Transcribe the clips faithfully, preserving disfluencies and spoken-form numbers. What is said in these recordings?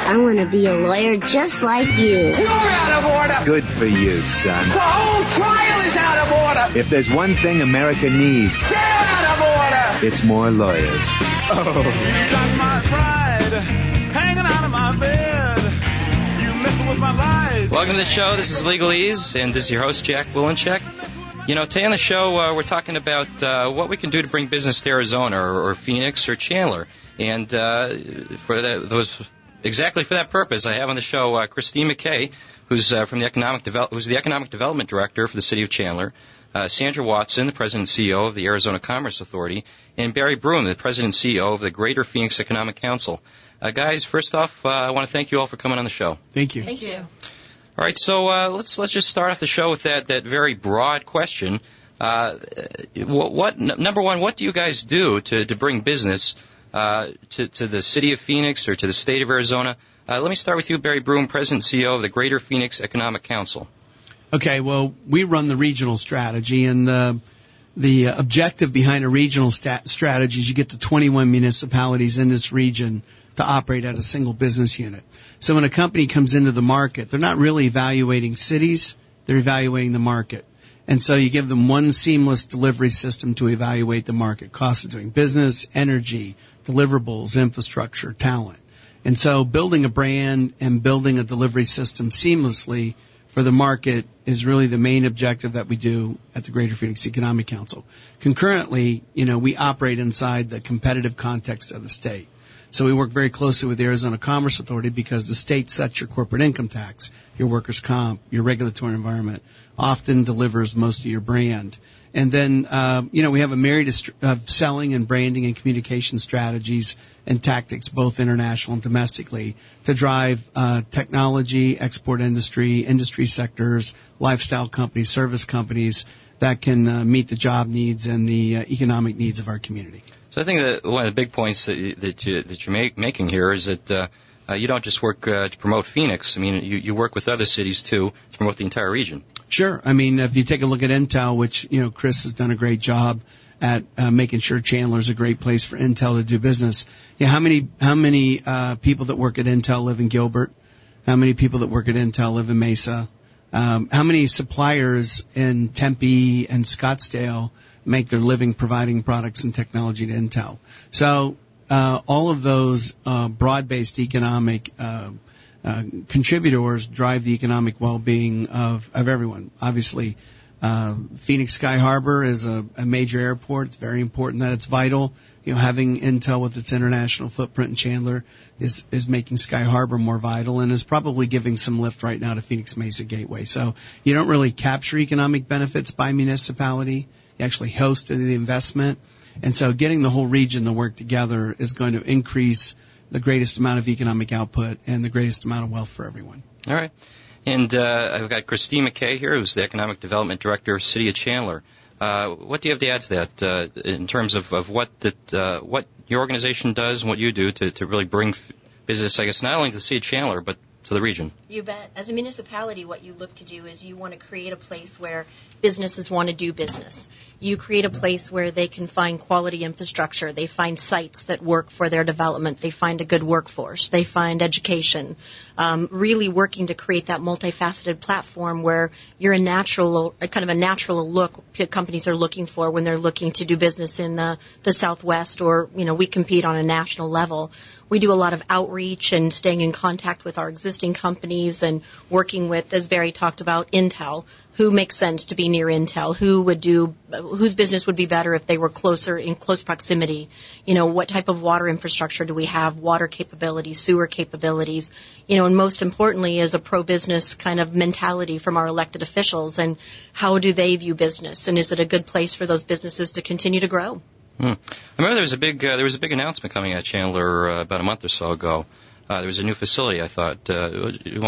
I want to be a lawyer just like you. You're out of order. Good for you, son. The whole trial is out of order. If there's one thing America needs, They're out of order. it's more lawyers. Oh. You got my pride hanging out of my bed. You messing with my life. Welcome to the show. This is Legalese, and this is your host, Jack Willencheck. You know, today on the show, uh, we're talking about uh, what we can do to bring business to Arizona or, or Phoenix or Chandler. And uh, for that, those exactly for that purpose, I have on the show uh, Christine McKay, who's uh, from the economic develop, who's the economic development director for the city of Chandler. Uh, Sandra Watson, the president and C E O of the Arizona Commerce Authority, and Barry Broom, the president and C E O of the Greater Phoenix Economic Council. Uh, guys, first off, uh, I want to thank you all for coming on the show. Thank you. Thank you. All right, so uh, let's let's just start off the show with that that very broad question. Uh, what, what number one? What do you guys do to to bring business uh, to to the city of Phoenix or to the state of Arizona? Uh, let me start with you, Barry Broom, president and C E O of the Greater Phoenix Economic Council. Okay, well, we run the regional strategy, and the the objective behind a regional stat strategy is you get the twenty-one municipalities in this region to operate at a single business unit. So when a company comes into the market, they're not really evaluating cities, they're evaluating the market. And so you give them one seamless delivery system to evaluate the market, cost of doing business, energy, deliverables, infrastructure, talent. And so building a brand and building a delivery system seamlessly for the market is really the main objective that we do at the Greater Phoenix Economic Council. Concurrently, you know, we operate inside the competitive context of the state. So we work very closely with the Arizona Commerce Authority because the state sets your corporate income tax, your workers' comp, your regulatory environment, often delivers most of your brand. And then, uh, you know, we have a myriad of selling and branding and communication strategies and tactics, both international and domestically, to drive uh, technology, export industry, industry sectors, lifestyle companies, service companies that can uh, meet the job needs and the uh, economic needs of our community. So I think that one of the big points that, you, that, you, that you're make, making here is that uh, uh, you don't just work uh, to promote Phoenix. I mean, you, you work with other cities, too, to promote the entire region. Sure. I mean, if you take a look at Intel, which, you know, Chris has done a great job at uh, making sure Chandler's a great place for Intel to do business. Yeah, how many how many uh, people that work at Intel live in Gilbert? How many people that work at Intel live in Mesa? Um, how many suppliers in Tempe and Scottsdale make their living providing products and technology to Intel? So uh, all of those uh, broad-based economic uh, uh, contributors drive the economic well-being of, of everyone. Obviously, uh, Phoenix Sky Harbor is a, a major airport. It's very important that it's vital. You know, having Intel with its international footprint in Chandler is, is making Sky Harbor more vital and is probably giving some lift right now to Phoenix Mesa Gateway. So you don't really capture economic benefits by municipality. You actually host the investment. And so getting the whole region to work together is going to increase the greatest amount of economic output and the greatest amount of wealth for everyone. All right. And uh, I've got Christine McKay here, who's the Economic Development Director of City of Chandler. Uh, what do you have to add to that uh, in terms of, of what that, uh, what your organization does and what you do to, to really bring f- business, I guess, not only to the City of Chandler, but to the region? You bet. As a municipality, what you look to do is you want to create a place where businesses want to do business. You create a place where they can find quality infrastructure. They find sites that work for their development. They find a good workforce. They find education. Um, really working to create that multifaceted platform where you're a natural, a kind of a natural look companies are looking for when they're looking to do business in the, the Southwest, or, you know, we compete on a national level. We do a lot of outreach and staying in contact with our existing companies and working with, as Barry talked about, Intel. Who makes sense to be near Intel? Who would do, whose business would be better if they were closer, in close proximity? You know, what type of water infrastructure do we have? Water capabilities, sewer capabilities, you know, and most importantly is a pro-business kind of mentality from our elected officials, and how do they view business? And is it a good place for those businesses to continue to grow? Hmm. I remember there was a big, uh, there was a big announcement coming out of Chandler uh, about a month or so ago. Uh, there was a new facility, I thought. Uh, you want to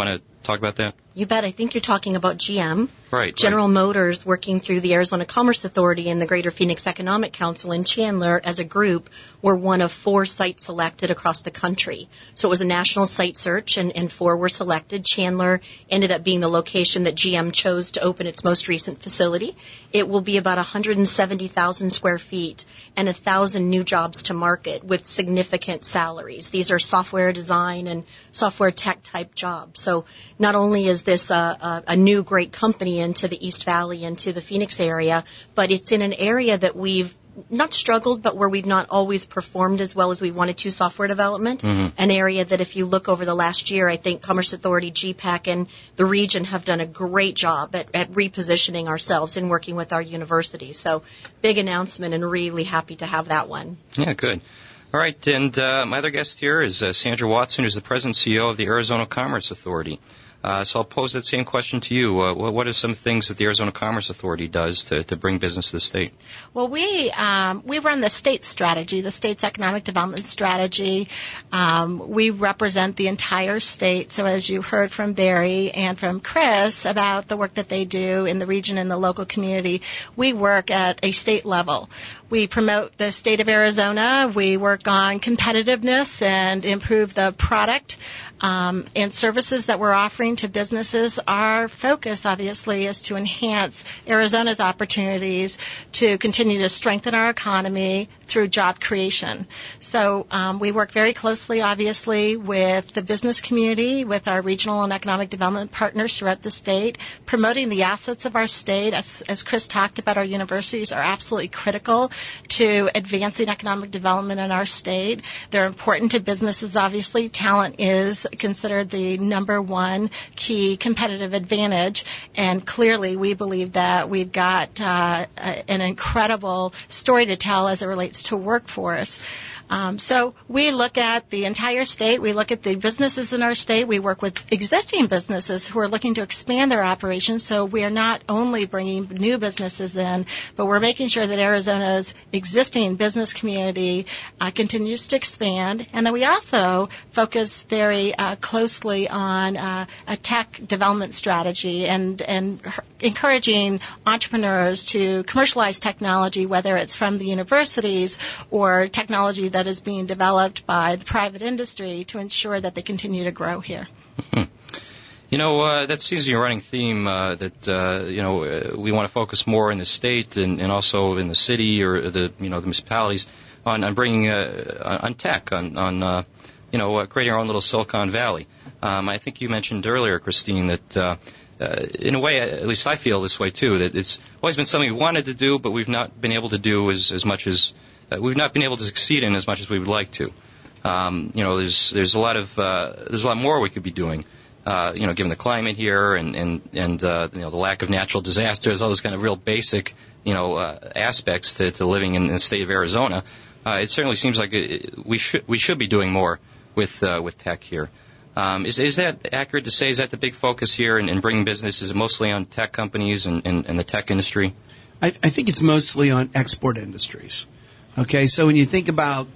talk about that? You bet. I think you're talking about G M. Right. General right. Motors, working through the Arizona Commerce Authority and the Greater Phoenix Economic Council in Chandler as a group were one of four sites selected across the country. So it was a national site search, and, and four were selected. Chandler ended up being the location that G M chose to open its most recent facility. It will be about one hundred seventy thousand square feet and one thousand new jobs to market with significant salaries. These are software design and software tech type jobs. So not only is this a, a, a new great company into the East Valley, into the Phoenix area, but it's in an area that we've not struggled, but where we've not always performed as well as we wanted to software development. Mm-hmm. An area that if you look over the last year, I think Commerce Authority, G PAC, and the region have done a great job at, at repositioning ourselves and working with our university. So big announcement, and really happy to have that one. Yeah, good. All right, and uh, my other guest here is uh, Sandra Watson, who's the President and C E O of the Arizona Commerce Authority. Uh, so I'll pose that same question to you. Uh, what are some things that the Arizona Commerce Authority does to, to bring business to the state? Well, we um, we run the state strategy, the state's economic development strategy. Um, we represent the entire state. So as you heard from Barry and from Chris about the work that they do in the region and the local community, we work at a state level. We promote the state of Arizona. We work on competitiveness and improve the product um, and services that we're offering to businesses. Our focus, obviously, is to enhance Arizona's opportunities to continue to strengthen our economy through job creation. So um, we work very closely, obviously, with the business community, with our regional and economic development partners throughout the state, promoting the assets of our state. As, as Chris talked about, our universities are absolutely critical to advancing economic development in our state. They're important to businesses, obviously. Talent is considered the number one key competitive advantage, and clearly we believe that we've got uh, an incredible story to tell as it relates to workforce. Um, so we look at the entire state. We look at the businesses in our state. We work with existing businesses who are looking to expand their operations. So we are not only bringing new businesses in, but we're making sure that Arizona's existing business community uh, continues to expand. And then we also focus very uh, closely on uh, a tech development strategy and, and encouraging entrepreneurs to commercialize technology, whether it's from the universities or technology that that is being developed by the private industry to ensure that they continue to grow here. Mm-hmm. You know, uh, that seems to be a running theme uh, that, uh, you know, uh, we want to focus more in the state and, and also in the city or the, you know, the municipalities on, on bringing, uh, on tech, on, on uh, you know, uh, creating our own little Silicon Valley. Um, I think you mentioned earlier, Christine, that uh, uh, in a way, at least I feel this way too, that it's always been something we wanted to do, but we've not been able to do as, as much as Uh, we've not been able to succeed in as much as we would like to. Um, you know, there's there's a lot of uh, there's a lot more we could be doing. Uh, you know, given the climate here and and and uh, you know the lack of natural disasters, all those kind of real basic you know uh, aspects to, to living in the state of Arizona. Uh, it certainly seems like it, we should we should be doing more with uh, with tech here. Um, is is that accurate to say? Is that the big focus here in, in bringing business? Is it mostly on tech companies and, and, and the tech industry? I, I think it's mostly on export industries. Okay, so when you think about,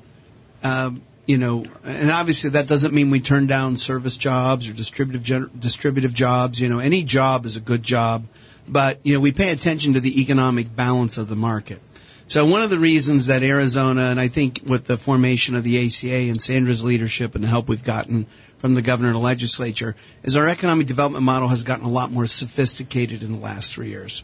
um, you know, and obviously that doesn't mean we turn down service jobs or distributive gen- distributive jobs. You know, any job is a good job, but you know we pay attention to the economic balance of the market. So one of the reasons that Arizona, and I think with the formation of the A C A and Sandra's leadership and the help we've gotten from the governor and the legislature, is our economic development model has gotten a lot more sophisticated in the last three years.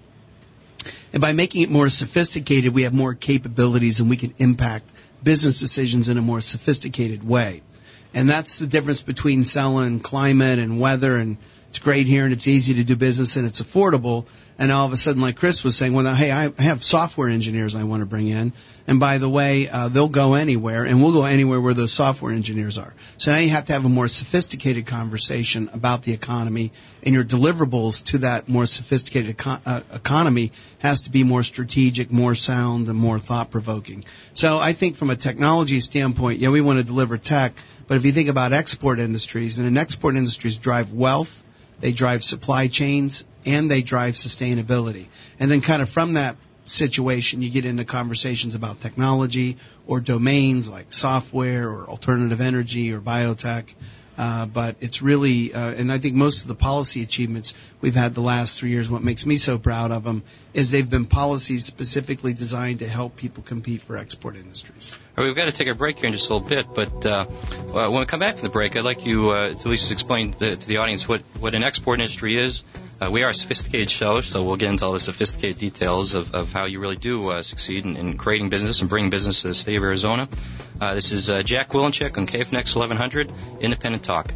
And by making it more sophisticated, we have more capabilities and we can impact business decisions in a more sophisticated way. And that's the difference between selling climate and weather, and it's great here and it's easy to do business and it's affordable. And all of a sudden, like Chris was saying, well, now, hey, I have software engineers I want to bring in. And by the way, uh, they'll go anywhere, and we'll go anywhere where those software engineers are. So now you have to have a more sophisticated conversation about the economy, and your deliverables to that more sophisticated econ- uh, economy has to be more strategic, more sound, and more thought-provoking. So I think from a technology standpoint, yeah, we want to deliver tech, but if you think about export industries, and in export industries drive wealth, they drive supply chains, and they drive sustainability. And then kind of from that situation, you get into conversations about technology or domains like software or alternative energy or biotech. Uh, but it's really, uh, and I think most of the policy achievements we've had the last three years, what makes me so proud of them is they've been policies specifically designed to help people compete for export industries. All right, we've got to take a break here in just a little bit, but uh, uh, when we come back from the break, I'd like you uh, to at least explain the, to the audience what, what an export industry is. Uh, we are a sophisticated show, so we'll get into all the sophisticated details of, of how you really do uh, succeed in, in creating business and bringing business to the state of Arizona. Uh, this is uh, Jack Wilenchek on K F N X eleven hundred, Independent Talk.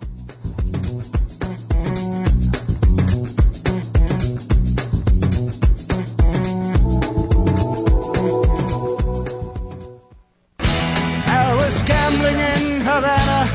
I was gambling in Havana.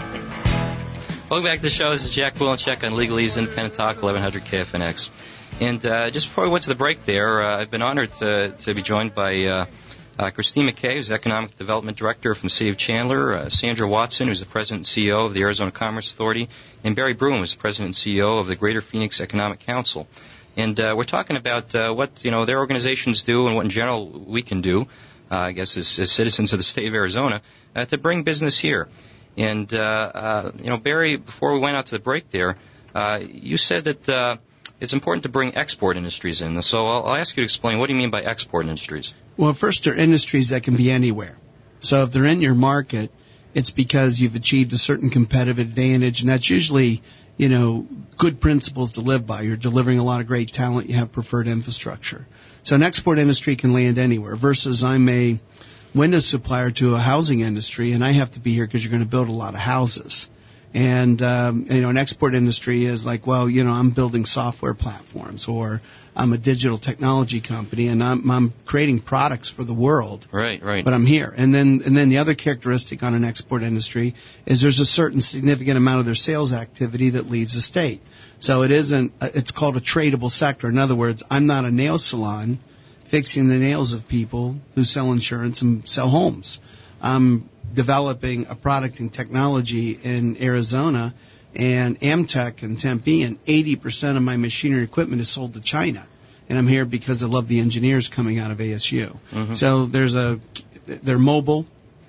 Welcome back to the show. This is Jack Wilenchek on Legalese Independent Talk, eleven hundred K F N X. And uh, just before we went to the break there, uh, I've been honored to, to be joined by uh, uh, Christine McKay, who's Economic Development Director from the City of Chandler, uh, Sandra Watson, who's the President and C E O of the Arizona Commerce Authority, and Barry Broom, who's the President and C E O of the Greater Phoenix Economic Council. And uh, we're talking about uh, what you know their organizations do and what in general we can do, uh, I guess, as, as citizens of the state of Arizona, uh, to bring business here. And, uh, uh, you know, Barry, before we went out to the break there, uh, you said that uh, it's important to bring export industries in. So I'll, I'll ask you to explain, what do you mean by export industries? Well, first, they're industries that can be anywhere. So if they're in your market, it's because you've achieved a certain competitive advantage, and that's usually, you know, good principles to live by. You're delivering a lot of great talent. You have preferred infrastructure. So an export industry can land anywhere versus I'm a window supplier to a housing industry, and I have to be here because you're going to build a lot of houses. And, um, you know, an export industry is like, well, you know, I'm building software platforms, or I'm a digital technology company, and I'm, I'm creating products for the world. Right, right. But I'm here. And then, and then the other characteristic on an export industry is there's a certain significant amount of their sales activity that leaves the state. So it isn't, it's called a tradable sector. In other words, I'm not a nail salon fixing the nails of people who sell insurance and sell homes. I'm developing a product and technology in Arizona and Amtech and Tempe, and eighty percent of my machinery equipment is sold to China. And I'm here because I love the engineers coming out of A S U. Mm-hmm. So there's a, they're mobile.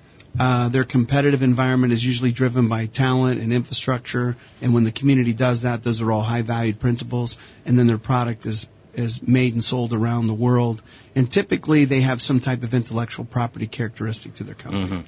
Uh, their competitive environment is usually driven by talent and infrastructure. And when the community does that, those are all high valued principles. And then their product is is made and sold around the world, and typically they have some type of intellectual property characteristic to their company. Mm-hmm.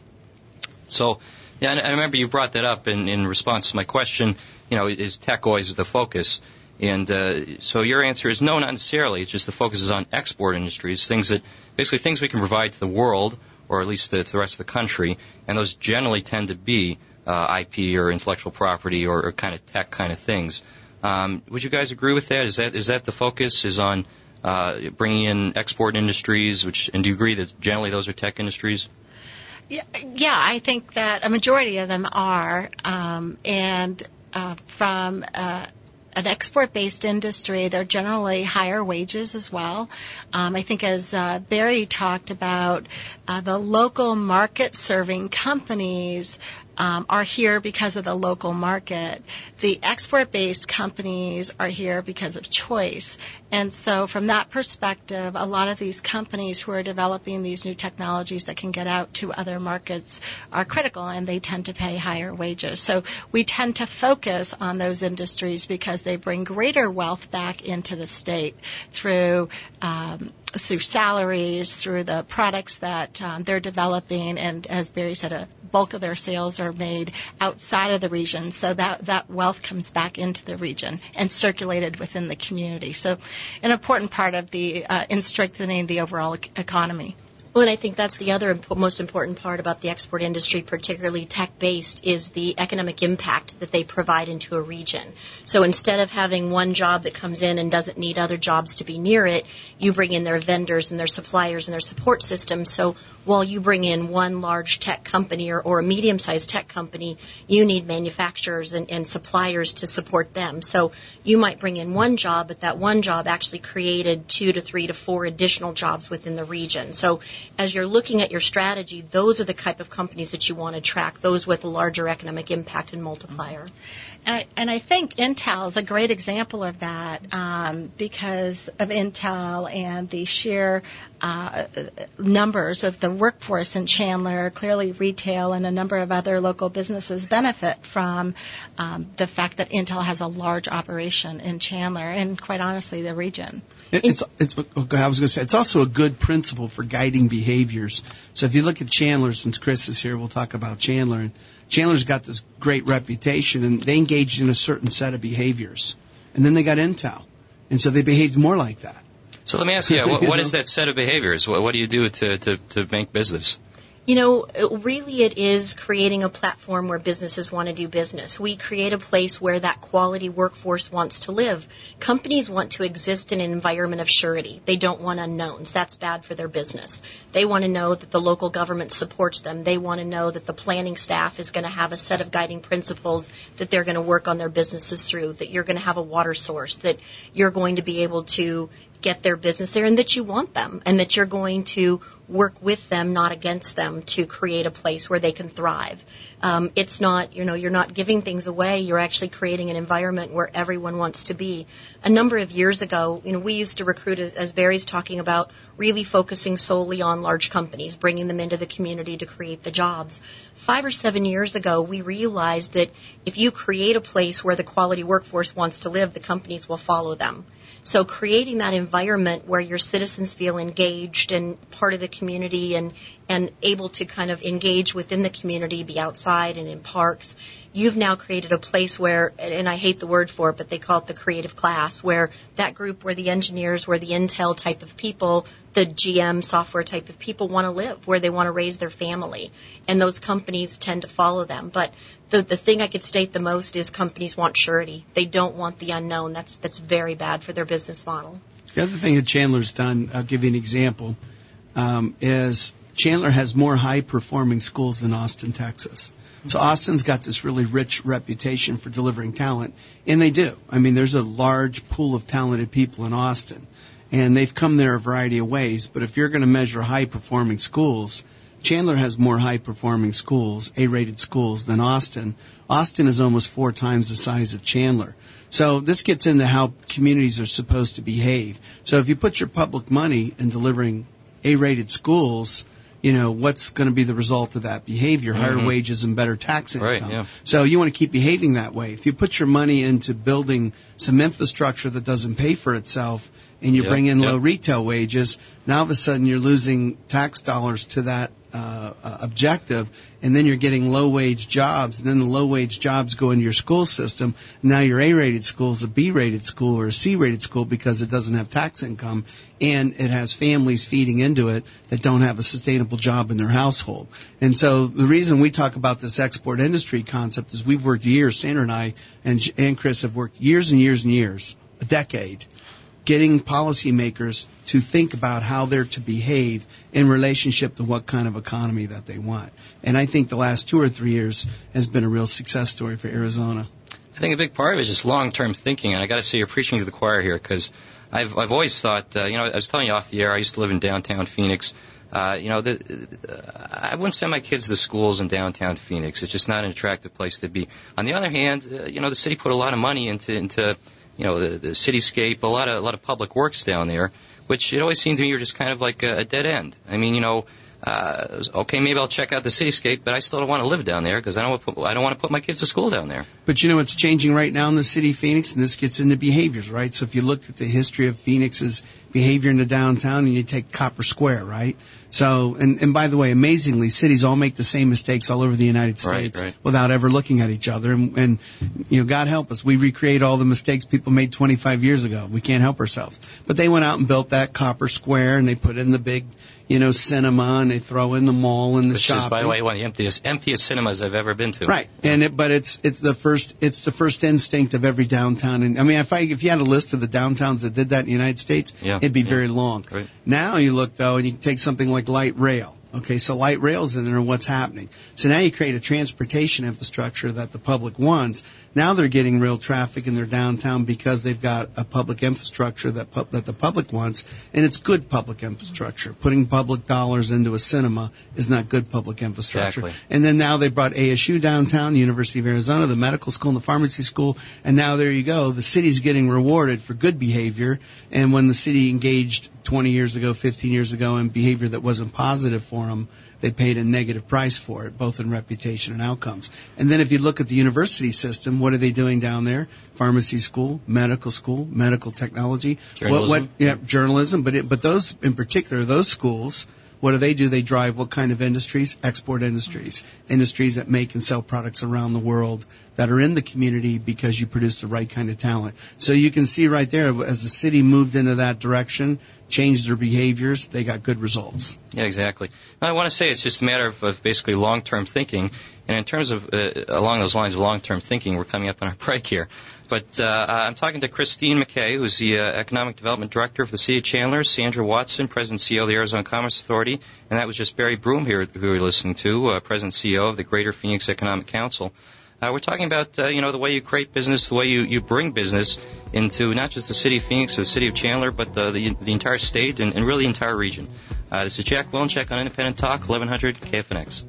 So, yeah, and I remember you brought that up in, in response to my question, you know, is tech always the focus? And uh, so your answer is no, not necessarily. It's just the focus is on export industries, things that, basically things we can provide to the world, or at least to, to the rest of the country, and those generally tend to be uh, I P or intellectual property or, or kind of tech kind of things. Um, would you guys agree with that? Is that is that the focus is on uh, bringing in export industries? Which, and do you agree that generally those are tech industries? Yeah, yeah, I think that a majority of them are, um, and uh, from uh, an export-based industry, they're generally higher wages as well. Um, I think as uh, Barry talked about, uh, the local market-serving companies Um, are here because of the local market. The export-based companies are here because of choice. And so from that perspective, a lot of these companies who are developing these new technologies that can get out to other markets are critical, and they tend to pay higher wages. So we tend to focus on those industries because they bring greater wealth back into the state through um, through salaries, through the products that um, they're developing, and as Barry said, a bulk of their sales are made outside of the region, so that, that wealth comes back into the region and circulated within the community. So an important part of the uh, in strengthening the overall e- economy. Well, and I think that's the other imp- most important part about the export industry, particularly tech-based, is the economic impact that they provide into a region. So instead of having one job that comes in and doesn't need other jobs to be near it, you bring in their vendors and their suppliers and their support systems. So while you bring in one large tech company or, or a medium-sized tech company, you need manufacturers and, and suppliers to support them. So you might bring in one job, but that one job actually created two to three to four additional jobs within the region. So as you're looking at your strategy, those are the type of companies that you want to track, those with a larger economic impact and multiplier. And I, and I think Intel is a great example of that um, because of Intel and the sheer uh, numbers of the workforce in Chandler. Clearly, retail and a number of other local businesses benefit from um, the fact that Intel has a large operation in Chandler and, quite honestly, the region. It, it's, it's, I was going to say, it's also a good principle for guiding behaviors. So if you look at Chandler, since Chris is here, we'll talk about Chandler. And Chandler's got this great reputation, and they engaged in a certain set of behaviors. And then they got Intel. And so they behaved more like that. So let me ask you, what, what is that set of behaviors? What, what do you do to, to, to make business? You know, really it is creating a platform where businesses want to do business. We create a place where that quality workforce wants to live. Companies want to exist in an environment of surety. They don't want unknowns. That's bad for their business. They want to know that the local government supports them. They want to know that the planning staff is going to have a set of guiding principles that they're going to work on their businesses through, that you're going to have a water source, that you're going to be able to get their business there, and that you want them, and that you're going to work with them, not against them, to create a place where they can thrive. Um, it's not, you know, you're not giving things away. You're actually creating an environment where everyone wants to be. A number of years ago, you know, we used to recruit, as, as Barry's talking about, really focusing solely on large companies, bringing them into the community to create the jobs. Five or seven years ago, we realized that if you create a place where the quality workforce wants to live, the companies will follow them. So creating that environment where your citizens feel engaged and part of the community and, and able to kind of engage within the community, be outside and in parks, you've now created a place where, and I hate the word for it, but they call it the creative class, where that group, where the engineers, where the Intel type of people, the G M software type of people want to live, where they want to raise their family. And those companies tend to follow them. But the the thing I could state the most is companies want surety. They don't want the unknown. That's that's very bad for their business model. The other thing that Chandler's done, I'll give you an example, um, is Chandler has more high-performing schools than Austin, Texas. So Austin's got this really rich reputation for delivering talent, and they do. I mean, there's a large pool of talented people in Austin, and they've come there a variety of ways. But if you're going to measure high-performing schools, Chandler has more high-performing schools, A-rated schools, than Austin. Austin is almost four times the size of Chandler. So this gets into how communities are supposed to behave. So if you put your public money in delivering A-rated schools, you know, what's going to be the result of that behavior? Higher mm-hmm. wages and better tax income. Right, yeah. So you want to keep behaving that way. If you put your money into building some infrastructure that doesn't pay for itself and you yep, bring in yep. low retail wages, now all of a sudden you're losing tax dollars to that uh, uh, objective, and then you're getting low-wage jobs, and then the low-wage jobs go into your school system. Now your A-rated school is a B-rated school or a C-rated school because it doesn't have tax income, and it has families feeding into it that don't have a sustainable job in their household. And so the reason we talk about this export industry concept is we've worked years, Sandra and I and, and Chris have worked years and years and years, a decade, getting policymakers to think about how they're to behave in relationship to what kind of economy that they want. And I think the last two or three years has been a real success story for Arizona. I think a big part of it is just long-term thinking, and I got to say you're preaching to the choir here because I've I've always thought, uh, you know, I was telling you off the air, I used to live in downtown Phoenix. Uh, you know, the, uh, I wouldn't send my kids to schools in downtown Phoenix. It's just not an attractive place to be. On the other hand, uh, you know, the city put a lot of money into into you know, the, the cityscape, a lot of a lot of public works down there, which it always seemed to me were just kind of like a, a dead end. I mean, you know, uh, okay, maybe I'll check out the cityscape, but I still don't want to live down there because I don't want to put, I don't want to put my kids to school down there. But you know what's changing right now in the city of Phoenix, and this gets into behaviors, right? So if you looked at the history of Phoenix's behavior in the downtown, and you take Copper Square, right? So, and, and by the way, amazingly, cities all make the same mistakes all over the United States right, right. without ever looking at each other. And, and, you know, God help us, we recreate all the mistakes people made twenty-five years ago. We can't help ourselves. But they went out and built that Copper Square, and they put in the big, you know, cinema, and they throw in the mall and the Which shopping. is, by the way, one of the emptiest, emptiest cinemas I've ever been to. Right, and it, but it's it's the first it's the first instinct of every downtown. And I mean, if I if you had a list of the downtowns that did that in the United States, yeah, it'd be yeah. very long. Right. Now you look though, and you can take something like light rail. Okay, so light rail's in there, and what's happening? So now you create a transportation infrastructure that the public wants. Now they're getting real traffic in their downtown because they've got a public infrastructure that pu- that the public wants, and it's good public infrastructure. Putting public dollars into a cinema is not good public infrastructure. Exactly. And then now they brought A S U downtown, the University of Arizona, the medical school, and the pharmacy school, and now there you go. The city's getting rewarded for good behavior, and when the city engaged twenty years ago, fifteen years ago in behavior that wasn't positive for them, they paid a negative price for it, both in reputation and outcomes. And then if you look at the university system, what are they doing down there? Pharmacy school, medical school, medical technology. Journalism. What, what, yeah, journalism. But it, but those, in particular, those schools, what do they do? They drive what kind of industries? Export industries. Industries that make and sell products around the world that are in the community because you produce the right kind of talent. So you can see right there, as the city moved into that direction, changed their behaviors, they got good results. Yeah, exactly. Now, I want to say it's just a matter of, of basically long-term thinking. And in terms of, uh, along those lines of long-term thinking, we're coming up on our break here. But uh, I'm talking to Christine McKay, who's the uh, Economic Development Director for the City of Chandler, Sandra Watson, President and C E O of the Arizona Commerce Authority, and that was just Barry Broom here who we were listening to, uh, President and C E O of the Greater Phoenix Economic Council. Uh, we're talking about, uh, you know, the way you create business, the way you, you bring business into not just the city of Phoenix or the city of Chandler, but the the, the entire state and, and really the entire region. Uh, this is Jack Willencheck on Independent Talk, eleven hundred K F N X.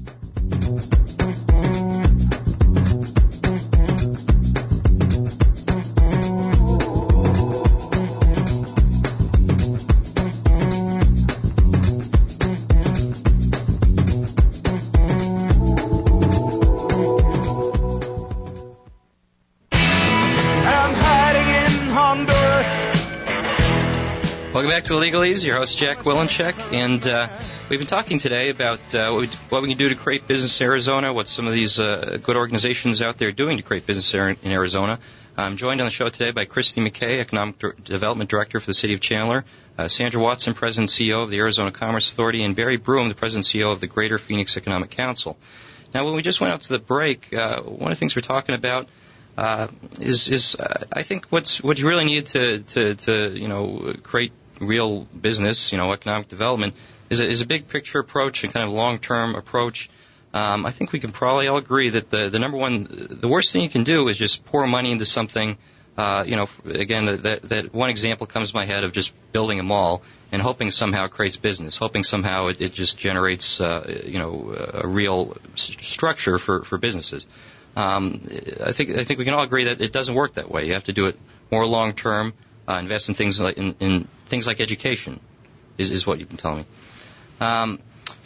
Welcome back to Legalese, your host Jack Willencheck, and uh, we've been talking today about uh, what, we, what we can do to create business in Arizona, what some of these uh, good organizations out there are doing to create business in Arizona. I'm joined on the show today by Christy McKay, Economic D- Development Director for the City of Chandler, uh, Sandra Watson, President and C E O of the Arizona Commerce Authority, and Barry Broom, the President and C E O of the Greater Phoenix Economic Council. Now, when we just went out to the break, uh, one of the things we're talking about uh, is, is uh, I think what's what you really need to, to, to you know, create real business, you know, economic development, is a, is a big picture approach and kind of long-term approach. Um, I think we can probably all agree that the, the number one, the worst thing you can do is just pour money into something. Uh, you know, again, that, that one example comes to my head of just building a mall and hoping somehow it creates business, hoping somehow it, it just generates, uh, you know, a real s- structure for, for businesses. Um, I think I think we can all agree that it doesn't work that way. You have to do it more long-term. Uh, invest in things like in, in things like education, is, is what you've been telling me. Um,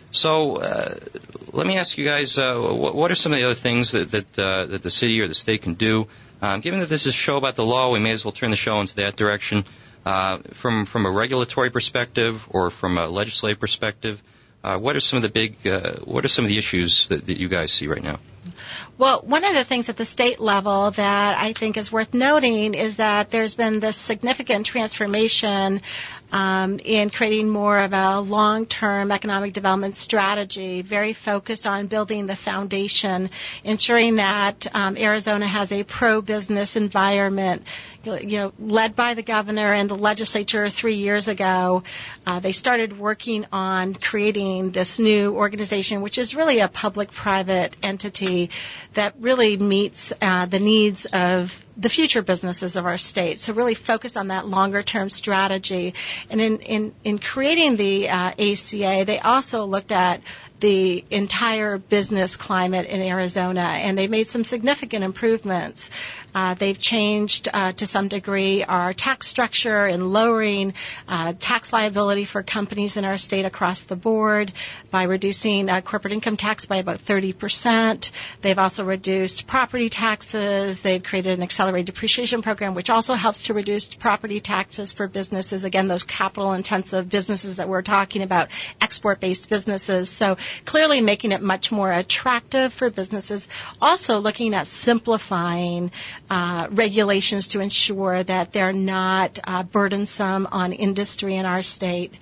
so uh, let me ask you guys, uh, what, what are some of the other things that that, uh, that the city or the state can do? Um, given that this is a show about the law, we may as well turn the show into that direction. Uh, from from a regulatory perspective or from a legislative perspective, uh, what are some of the big, uh, what are some of the issues that, that you guys see right now? Well, one of the things at the state level that I think is worth noting is that there's been this significant transformation um, in creating more of a long-term economic development strategy, very focused on building the foundation, ensuring that um, Arizona has a pro-business environment, you know, led by the governor and the legislature three years ago. Uh, they started working on creating this new organization, which is really a public-private entity that really meets uh, the needs of the future businesses of our state. So really focus on that longer-term strategy. And in, in, in creating the uh, A C A, they also looked at the entire business climate in Arizona, and they made some significant improvements. Uh, they've changed uh, to some degree our tax structure and lowering uh, tax liability for companies in our state across the board by reducing uh, corporate income tax by about thirty percent. They've also reduced property taxes. They've created an accelerated depreciation program, which also helps to reduce property taxes for businesses, again, those capital-intensive businesses that we're talking about, export-based businesses. So clearly making it much more attractive for businesses. Also looking at simplifying uh, regulations to ensure that they're not uh, burdensome on industry in our state.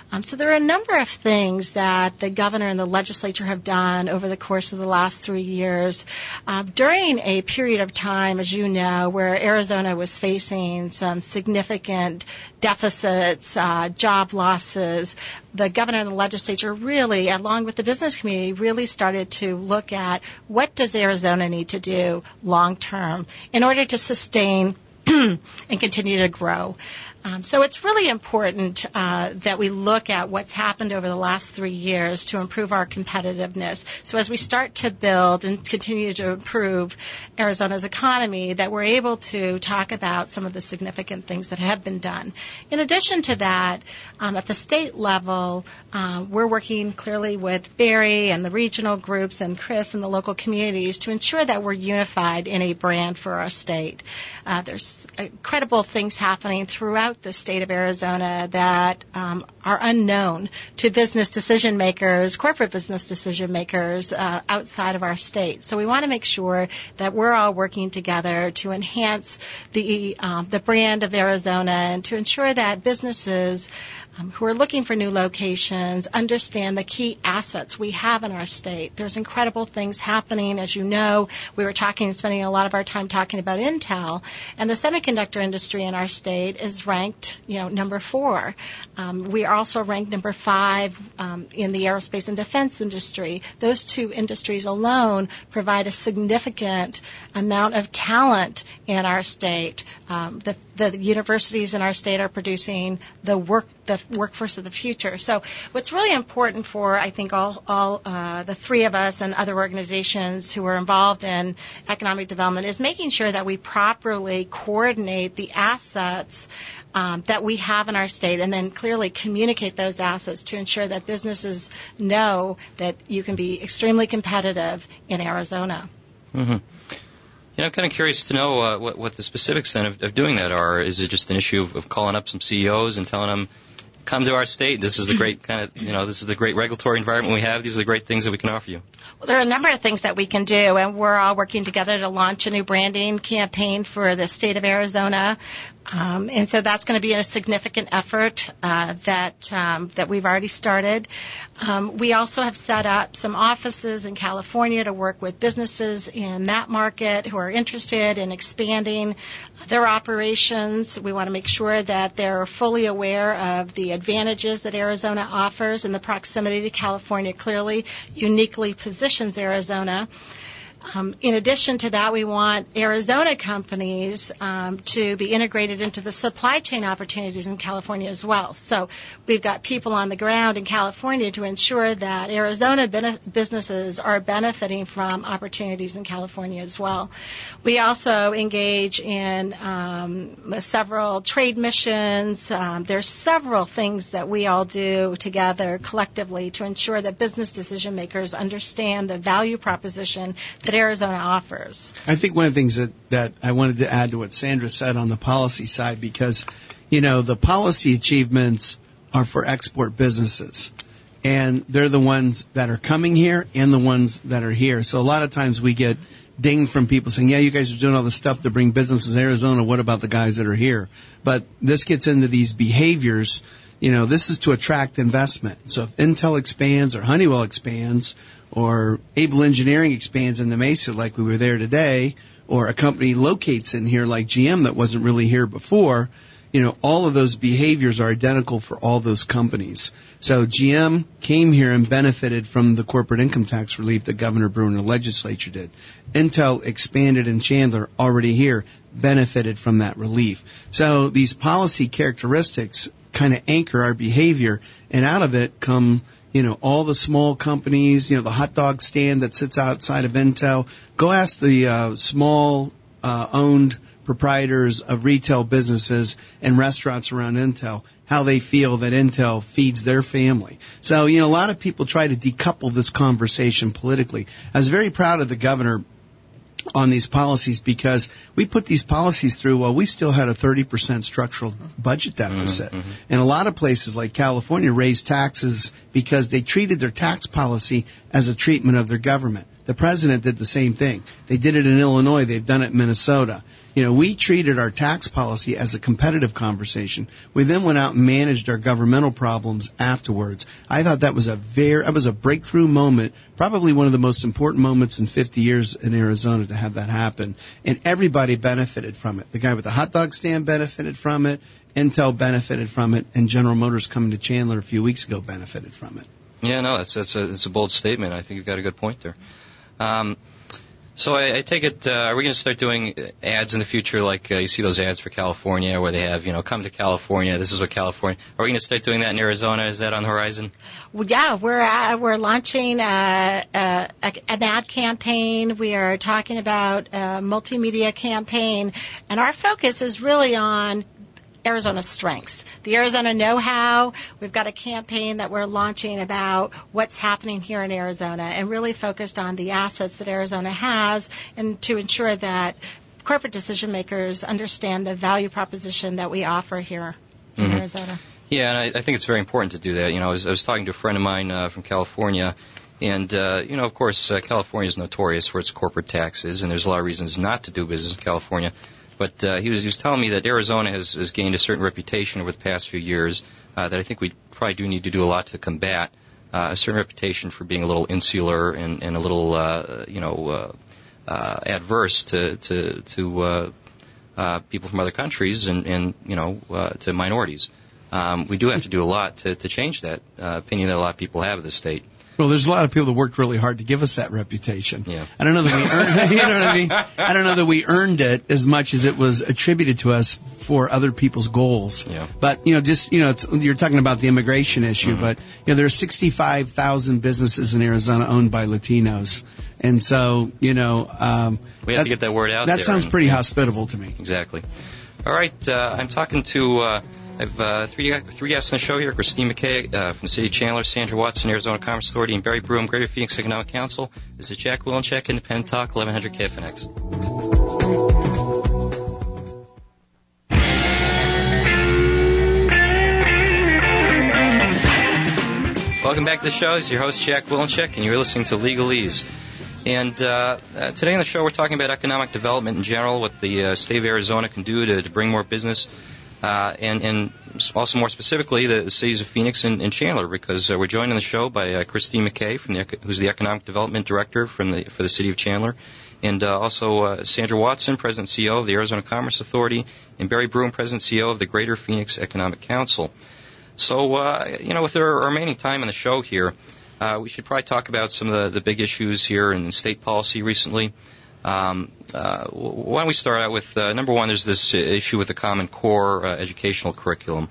Um, so there are a number of things that the governor and the legislature have done over the course of the last three years. Uh, during a period of time, as you know, where Arizona was facing some significant deficits, uh, job losses, the governor and the legislature really, along with the business community, really started to look at what does Arizona need to do long term in order to sustain and continue to grow. Um, so it's really important uh, that we look at what's happened over the last three years to improve our competitiveness. So as we start to build and continue to improve Arizona's economy, that we're able to talk about some of the significant things that have been done. In addition to that, um, at the state level, uh, we're working clearly with Barry and the regional groups and Chris and the local communities to ensure that we're unified in a brand for our state. Uh, there's incredible things happening throughout the state of Arizona that um, are unknown to business decision makers, corporate business decision makers uh, outside of our state. So we want to make sure that we're all working together to enhance the um, the brand of Arizona and to ensure that businesses Um, who are looking for new locations understand the key assets we have in our state. There's incredible things happening. As you know, we were talking, spending a lot of our time talking about Intel, and the semiconductor industry in our state is ranked, you know, number four. Um, we are also ranked number five um, in the aerospace and defense industry. Those two industries alone provide a significant amount of talent in our state. Um, the, the universities in our state are producing the work, the workforce of the future. So what's really important for, I think, all, all uh, the three of us and other organizations who are involved in economic development is making sure that we properly coordinate the assets um, that we have in our state and then clearly communicate those assets to ensure that businesses know that you can be extremely competitive in Arizona. Mm-hmm. You know, I'm kind of curious to know uh, what, what the specifics then of, of doing that are. Is it just an issue of, of calling up some C E Os and telling them, come to our state, this is the great kind of, you know, this is the great regulatory environment we have, these are the great things that we can offer you? Well, there are a number of things that we can do, and we're all working together to launch a new branding campaign for the state of Arizona. Um, and so that's going to be a significant effort uh, that um, that we've already started. Um, we also have set up some offices in California to work with businesses in that market who are interested in expanding their operations. We want to make sure that they're fully aware of the advantages that Arizona offers, and the proximity to California clearly uniquely positions Arizona. Um, in addition to that, we want Arizona companies um, to be integrated into the supply chain opportunities in California as well. So we've got people on the ground in California to ensure that Arizona bene- businesses are benefiting from opportunities in California as well. We also engage in um, several trade missions. Um, there's several things that we all do together collectively to ensure that business decision makers understand the value proposition that Arizona offers. I think one of the things that, that I wanted to add to what Sandra said on the policy side, because, you know, the policy achievements are for export businesses. And they're the ones that are coming here and the ones that are here. So a lot of times we get dinged from people saying, yeah, you guys are doing all this stuff to bring businesses to Arizona. What about the guys that are here? But this gets into these behaviors. You know, this is to attract investment. So if Intel expands or Honeywell expands or Able Engineering expands in the Mesa like we were there today, or a company locates in here like G M that wasn't really here before, you know, all of those behaviors are identical for all those companies. So G M came here and benefited from the corporate income tax relief that Governor Brewer and the legislature did. Intel expanded in Chandler, already here, benefited from that relief. So these policy characteristics kind of anchor our behavior, and out of it come, you know, all the small companies, you know, the hot dog stand that sits outside of Intel. Go ask the uh, small uh, owned proprietors of retail businesses and restaurants around Intel how they feel that Intel feeds their family. So, you know, a lot of people try to decouple this conversation politically. I was very proud of the governor on these policies because we put these policies through while we still had a thirty percent structural budget deficit. Mm-hmm. And a lot of places like California raised taxes because they treated their tax policy as a treatment of their government. The president did the same thing. They did it in Illinois. They've done it in Minnesota. You know, we treated our tax policy as a competitive conversation. We then went out and managed our governmental problems afterwards. I thought that was a very, that was a breakthrough moment, probably one of the most important moments in fifty years in Arizona to have that happen. And everybody benefited from it. The guy with the hot dog stand benefited from it. Intel benefited from it. And General Motors coming to Chandler a few weeks ago benefited from it. Yeah, no, that's, that's a, that's a bold statement. I think you've got a good point there. Um, So I, I take it, uh, are we going to start doing ads in the future, like uh, you see those ads for California where they have, you know, come to California, this is what California, are we going to start doing that in Arizona? Is that on the horizon? Well, yeah, we're uh, we're launching uh, uh, an ad campaign. We are talking about a multimedia campaign, and our focus is really on Arizona's strengths, the Arizona know-how. We've got a campaign that we're launching about what's happening here in Arizona and really focused on the assets that Arizona has and to ensure that corporate decision makers understand the value proposition that we offer here in mm-hmm. Arizona. Yeah, and I, I think it's very important to do that. You know, I was, I was talking to a friend of mine uh, from California, and, uh, you know, of course, uh, California is notorious for its corporate taxes, and there's a lot of reasons not to do business in California. But uh, he was he was telling me that Arizona has, has gained a certain reputation over the past few years uh, that I think we probably do need to do a lot to combat. Uh, a certain reputation for being a little insular and, and a little, uh, you know, uh, uh, adverse to to, to uh, uh, people from other countries and, and you know, uh, to minorities. Um, we do have to do a lot to, to change that uh, opinion that a lot of people have of the state. Well, there's a lot of people that worked really hard to give us that reputation. Yeah. I don't know that we earned, you know what I mean? I don't know that we earned it as much as it was attributed to us for other people's goals. Yeah. But, you know, just, you know, it's, you're talking about the immigration issue, mm-hmm. but, you know, there are sixty-five thousand businesses in Arizona owned by Latinos. And so, you know, um, we have that, to get that word out that there. That sounds and, pretty yeah. hospitable to me. Exactly. All right. Uh, I'm talking to, uh, I have uh, three three guests on the show here: Christine McKay uh, from the City of Chandler, Sandra Watson, Arizona Commerce Authority, and Barry Broom, Greater Phoenix Economic Council. This is Jack Willencheck, Independent Talk, eleven hundred K F N X. Welcome back to the show. This is your host, Jack Willencheck, and you're listening to Legalese. And uh, uh, today on the show, we're talking about economic development in general, what the uh, state of Arizona can do to, to bring more business. Uh, and, and also more specifically, the, the cities of Phoenix and, and Chandler, because uh, we're joined on the show by uh, Christine McKay, from the, who's the Economic Development Director from the, for the City of Chandler, and uh, also uh, Sandra Watson, President and C E O of the Arizona Commerce Authority, and Barry Broom, President and C E O of the Greater Phoenix Economic Council. So, uh, you know, with our remaining time on the show here, uh, we should probably talk about some of the, the big issues here in state policy recently. Um, uh, why don't we start out with, uh, number one, there's this issue with the Common Core uh, educational curriculum.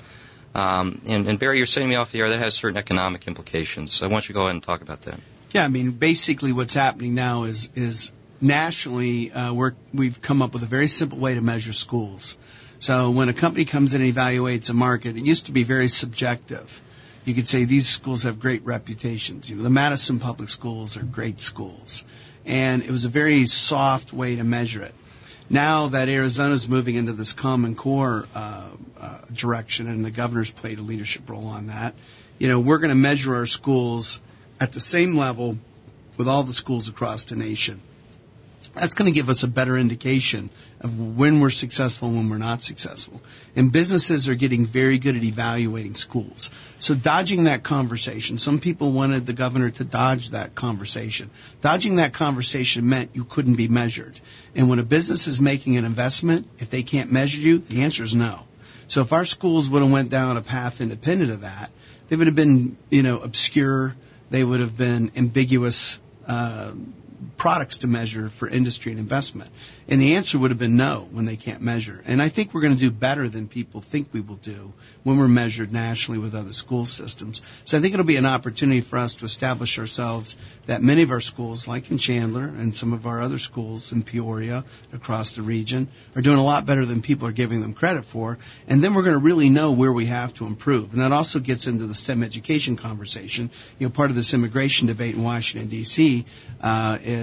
Um, and, and Barry, you're sending me off the air. That has certain economic implications. So why don't you go ahead and talk about that? Yeah, I mean, basically what's happening now is, is nationally uh, we're, we've come up with a very simple way to measure schools. So when a company comes in and evaluates a market, it used to be very subjective. You could say these schools have great reputations. You know, the Madison Public Schools are great schools. And it was a very soft way to measure it. Now that Arizona's moving into this Common Core uh, uh, direction, and the governor's played a leadership role on that, you know, we're going to measure our schools at the same level with all the schools across the nation. That's going to give us a better indication of when we're successful and when we're not successful. And businesses are getting very good at evaluating schools. So dodging that conversation, some people wanted the governor to dodge that conversation. Dodging that conversation meant you couldn't be measured. And when a business is making an investment, if they can't measure you, the answer is no. So if our schools would have went down a path independent of that, they would have been, you know, obscure. They would have been ambiguous uh products to measure for industry and investment. And the answer would have been no when they can't measure. And I think we're going to do better than people think we will do when we're measured nationally with other school systems. So I think it'll be an opportunity for us to establish ourselves that many of our schools, like in Chandler and some of our other schools in Peoria, across the region, are doing a lot better than people are giving them credit for. And then we're going to really know where we have to improve. And that also gets into the STEM education conversation. You know, part of this immigration debate in Washington, D C, uh, is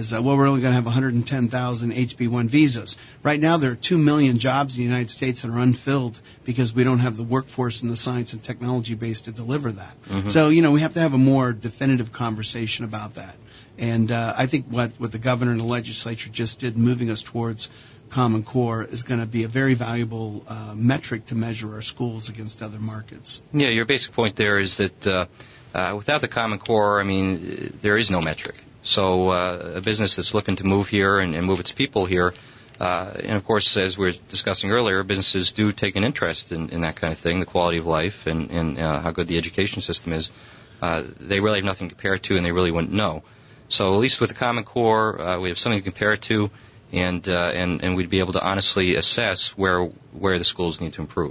is, uh, well, we're only going to have one hundred ten thousand H B one visas. Right now, there are two million jobs in the United States that are unfilled because we don't have the workforce and the science and technology base to deliver that. Mm-hmm. So, you know, we have to have a more definitive conversation about that. And uh, I think what, what the governor and the legislature just did, moving us towards Common Core, is going to be a very valuable uh, metric to measure our schools against other markets. Yeah, your basic point there is that uh, uh, without the Common Core, I mean, there is no metric. So uh, a business that's looking to move here and, and move its people here, uh, and of course, as we were discussing earlier, businesses do take an interest in, in that kind of thing, the quality of life and, and uh, how good the education system is. Uh, they really have nothing to compare it to, and they really wouldn't know. So at least with the Common Core, uh, we have something to compare it to, and uh, and and we'd be able to honestly assess where where the schools need to improve.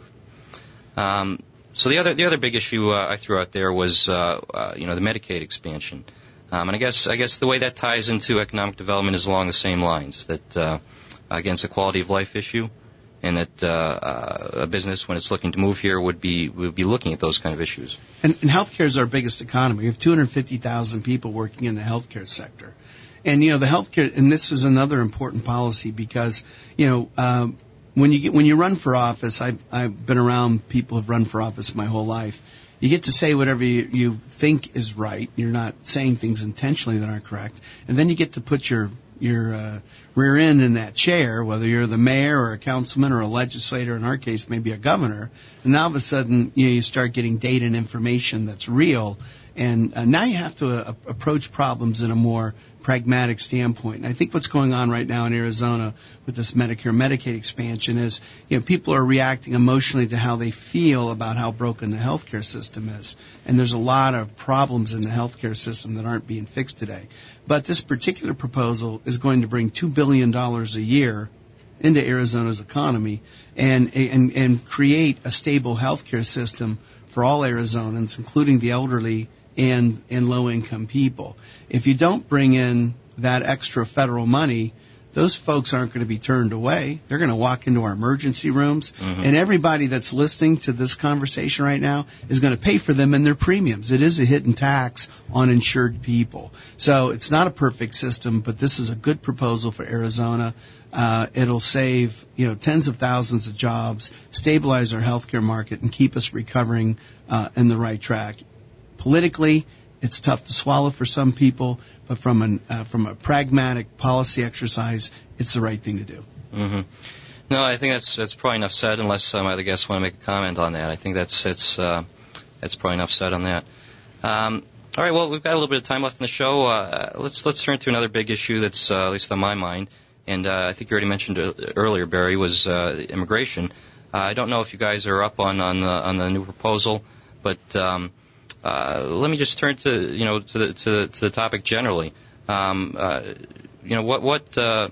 Um, so the other the other big issue uh, I threw out there was uh, uh, you know the Medicaid expansion, um, and I guess I guess the way that ties into economic development is along the same lines, that uh, again it's a quality of life issue, and that uh, uh, a business when it's looking to move here would be would be looking at those kind of issues. And, and healthcare is our biggest economy. We have two hundred fifty thousand people working in the healthcare sector. And, you know, the healthcare, and this is another important policy because, you know, um, when you get, when you run for office, I've, I've been around people who've run for office my whole life. You get to say whatever you, you think is right. You're not saying things intentionally that aren't correct. And then you get to put your, your, uh, rear end in that chair, whether you're the mayor or a councilman or a legislator, in our case, maybe a governor. And now all of a sudden, you know, you start getting data and information that's real. And uh, now you have to uh, approach problems in a more pragmatic standpoint. And I think what's going on right now in Arizona with this Medicare Medicaid expansion is, you know, people are reacting emotionally to how they feel about how broken the healthcare system is. And there's a lot of problems in the healthcare system that aren't being fixed today. But this particular proposal is going to bring two billion dollars a year into Arizona's economy and and and create a stable healthcare system for all Arizonans, including the elderly and and low-income people. If you don't bring in that extra federal money, those folks aren't going to be turned away. They're going to walk into our emergency rooms, mm-hmm. and everybody that's listening to this conversation right now is going to pay for them in their premiums. It is a hidden tax on insured people. So it's not a perfect system, but this is a good proposal for Arizona. Uh, it'll save, you know, tens of thousands of jobs, stabilize our healthcare market, and keep us recovering uh, in the right track. Politically, it's tough to swallow for some people, but from an uh, from a pragmatic policy exercise, it's the right thing to do. Mm-hmm. No, I think that's that's probably enough said. Unless some other guests want to make a comment on that, I think that's that's uh, that's probably enough said on that. Um, all right, well, we've got a little bit of time left in the show. Uh, let's let's turn to another big issue that's uh, at least on my mind, and uh, I think you already mentioned it earlier, Barry, was uh, immigration. Uh, I don't know if you guys are up on on the on the new proposal, but um, Uh, let me just turn to you know to the to the, to the topic generally. Um, uh, you know what what uh,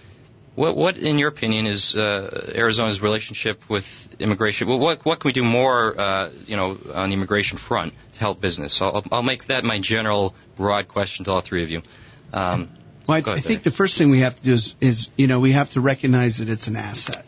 what what in your opinion is uh, Arizona's relationship with immigration? Well, what what can we do more uh, you know on the immigration front to help business? So I'll, I'll make that my general broad question to all three of you. Um, well, I, th- I think the first thing we have to do is, is you know we have to recognize that it's an asset.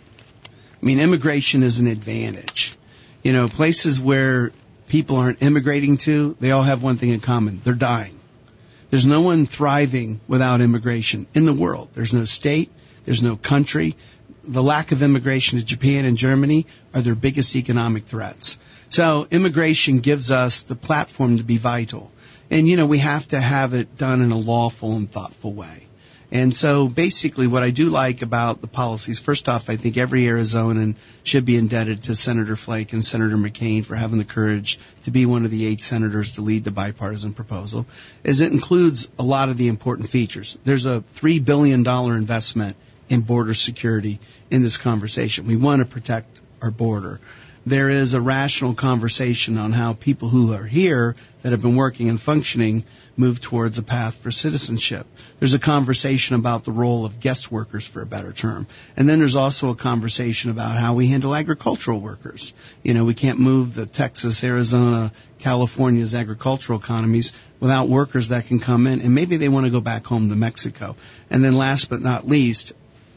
I mean, immigration is an advantage. You know, places where people aren't immigrating to, they all have one thing in common. They're dying. There's no one thriving without immigration in the world. There's no state. There's no country. The lack of immigration to Japan and Germany are their biggest economic threats. So immigration gives us the platform to be vital. And, you know, we have to have it done in a lawful and thoughtful way. And so basically what I do like about the policies, first off, I think every Arizonan should be indebted to Senator Flake and Senator McCain for having the courage to be one of the eight senators to lead the bipartisan proposal, is it includes a lot of the important features. There's a three billion dollars investment in border security in this conversation. We want to protect our border. There is a rational conversation on how people who are here that have been working and functioning move towards a path for citizenship. There's a conversation about the role of guest workers, for a better term. And then there's also a conversation about how we handle agricultural workers. You know, we can't move the Texas, Arizona, California's agricultural economies without workers that can come in, and maybe they want to go back home to Mexico. And then last but not least,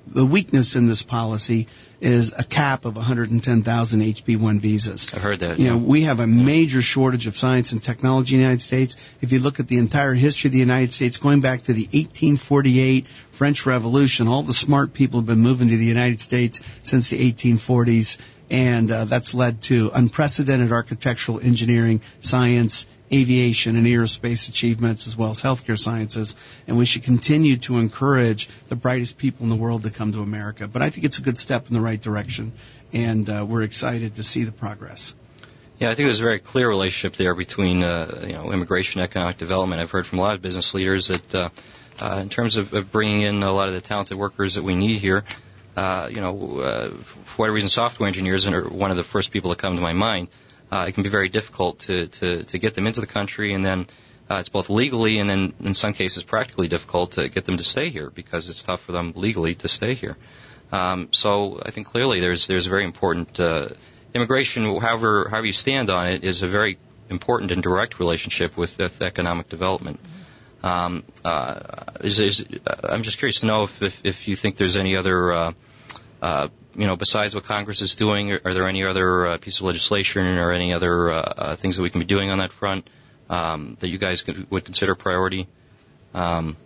the weakness in this policy is a cap of one hundred ten thousand H B one visas. I've heard that. You yeah. know, we have a major shortage of science and technology in the United States. If you look at the entire history of the United States, going back to the eighteen forty-eight French Revolution, all the smart people have been moving to the United States since the eighteen forties, and uh, that's led to unprecedented architectural engineering, science, aviation, and aerospace achievements, as well as healthcare sciences. And we should continue to encourage the brightest people in the world to come to America. But I think it's a good step in the right direction, and uh, we're excited to see the progress. Yeah, I think there's a very clear relationship there between uh, you know immigration and economic development. I've heard from a lot of business leaders that uh, uh, in terms of, of bringing in a lot of the talented workers that we need here, uh, you know, uh, for whatever reason, software engineers are one of the first people that come to my mind. Uh, it can be very difficult to, to, to get them into the country, and then uh, it's both legally and then in some cases practically difficult to get them to stay here because it's tough for them legally to stay here. Um, so I think clearly there's there's a very important uh, immigration, however however you stand on it, is a very important and direct relationship with, with economic development. Um, uh, is, is, I'm just curious to know if, if, if you think there's any other uh, uh, you know, besides what Congress is doing, are, are there any other uh, pieces of legislation or any other uh, uh, things that we can be doing on that front um, that you guys could, would consider priority? Um,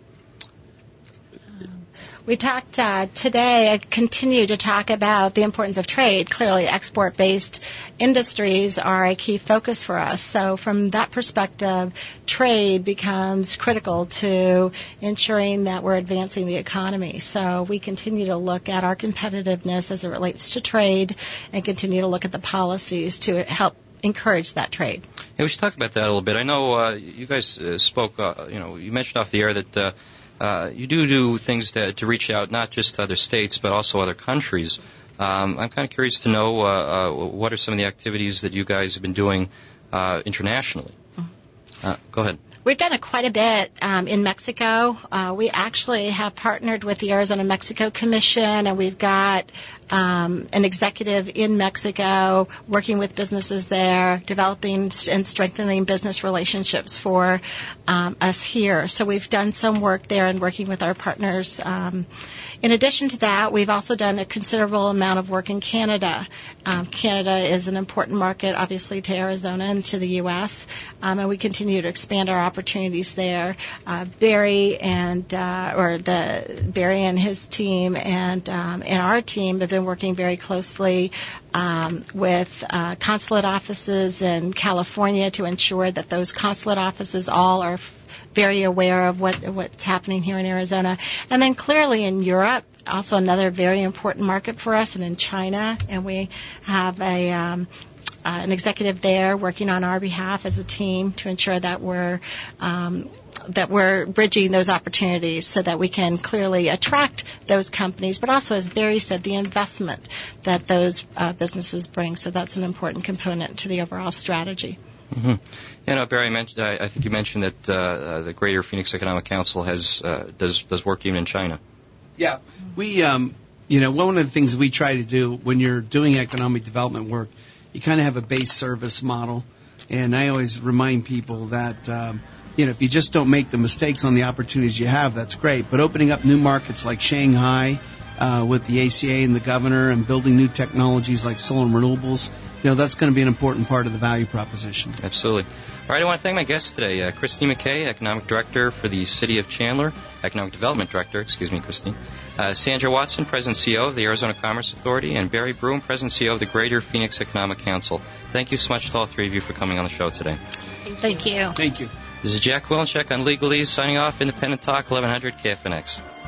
We talked uh, today, I continue to talk about the importance of trade. Clearly, export-based industries are a key focus for us. So from that perspective, trade becomes critical to ensuring that we're advancing the economy. So we continue to look at our competitiveness as it relates to trade and continue to look at the policies to help encourage that trade. Yeah, we should talk about that a little bit. I know uh, you guys uh, spoke, uh, you know, you mentioned off the air that uh, Uh, you do do things to, to reach out not just to other states but also other countries. Um, I'm kind of curious to know uh, uh, what are some of the activities that you guys have been doing uh, internationally. Uh, go ahead. We've done it quite a bit um, in Mexico. Uh, we actually have partnered with the Arizona Mexico Commission, and we've got um, an executive in Mexico working with businesses there, developing and strengthening business relationships for um, us here. So we've done some work there and working with our partners. Um, in addition to that, we've also done a considerable amount of work in Canada. Um, Canada is an important market, obviously, to Arizona and to the U S, um, and we continue to expand our opportunities there. Uh, Barry and uh, or the Barry and his team and um, and our team have been working very closely um, with uh, consulate offices in California to ensure that those consulate offices all are f- very aware of what what's happening here in Arizona. And then clearly in Europe, also another very important market for us, and in China, and we have a um, uh, an executive there working on our behalf as a team to ensure that we're um, that we're bridging those opportunities so that we can clearly attract those companies, but also, as Barry said, the investment that those uh, businesses bring. So that's an important component to the overall strategy. Mm-hmm. You know, Barry, mentioned, I, I think you mentioned that uh, uh, the Greater Phoenix Economic Council has uh, does does work even in China. Yeah, we, um, you know, one of the things we try to do when you're doing economic development work, you kind of have a base service model, and I always remind people that, um, you know, if you just don't make the mistakes on the opportunities you have, that's great. But opening up new markets like Shanghai uh, with the A C A and the governor, and building new technologies like solar and renewables, you know, that's going to be an important part of the value proposition. Absolutely. All right, I want to thank my guests today, uh, Christine McKay, Economic Director for the City of Chandler, Economic Development Director, excuse me, Christine, uh, Sandra Watson, President and C E O of the Arizona Commerce Authority, and Barry Broom, President and C E O of the Greater Phoenix Economic Council. Thank you so much to all three of you for coming on the show today. Thank you. Thank you. This is Jack Willencheck on Legalese, signing off, Independent Talk, eleven hundred K F N X.